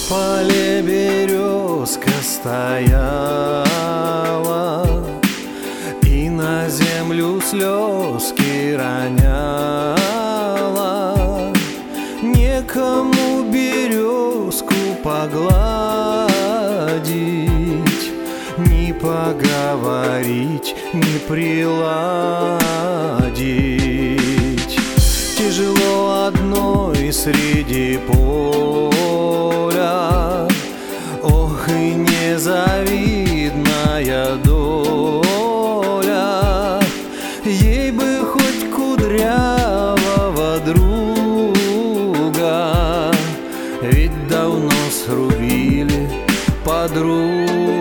поле березка стояла и на землю слезки роняла. Некому березку погладить, ни поговорить, ни приладить. Тяжело одной среди поля, ох и незавидная доля. Ей бы хоть кудрявого друга, ведь давно срубили подругу.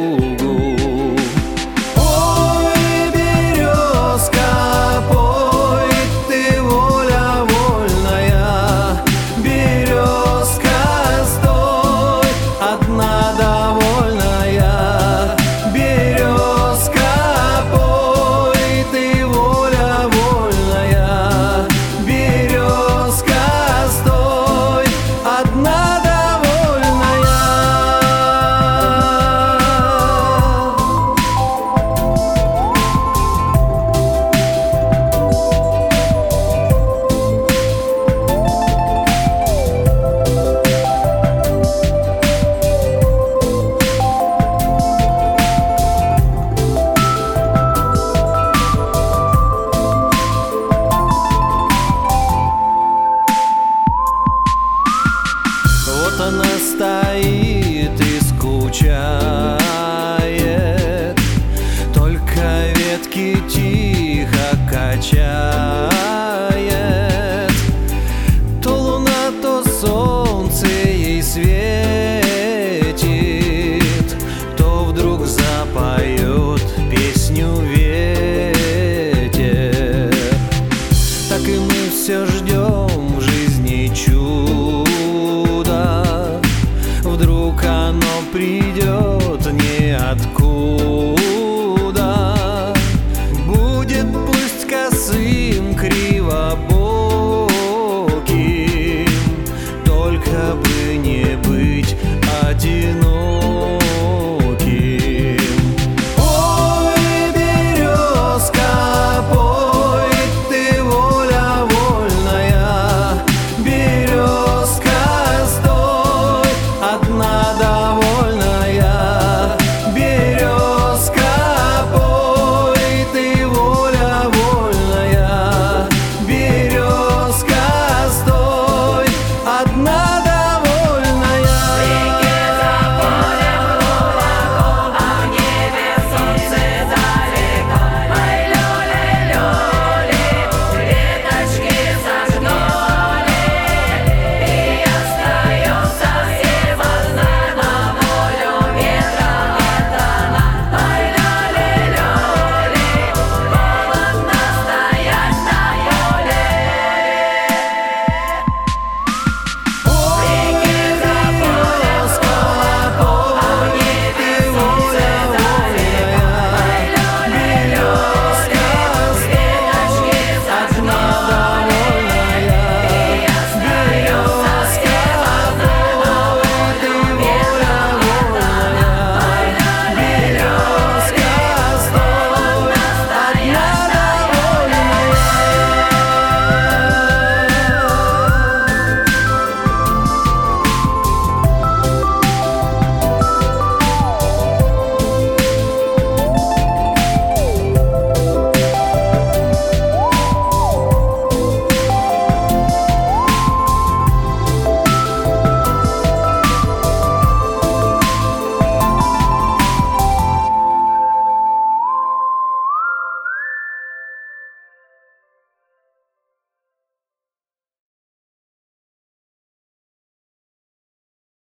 Вот она стоит и скучает, только ветки тихо качает. То луна, то солнце ей светит, то вдруг запоет песню ветер. Так и мы все ждем в жизни чудо, вдруг оно придет ниоткуда.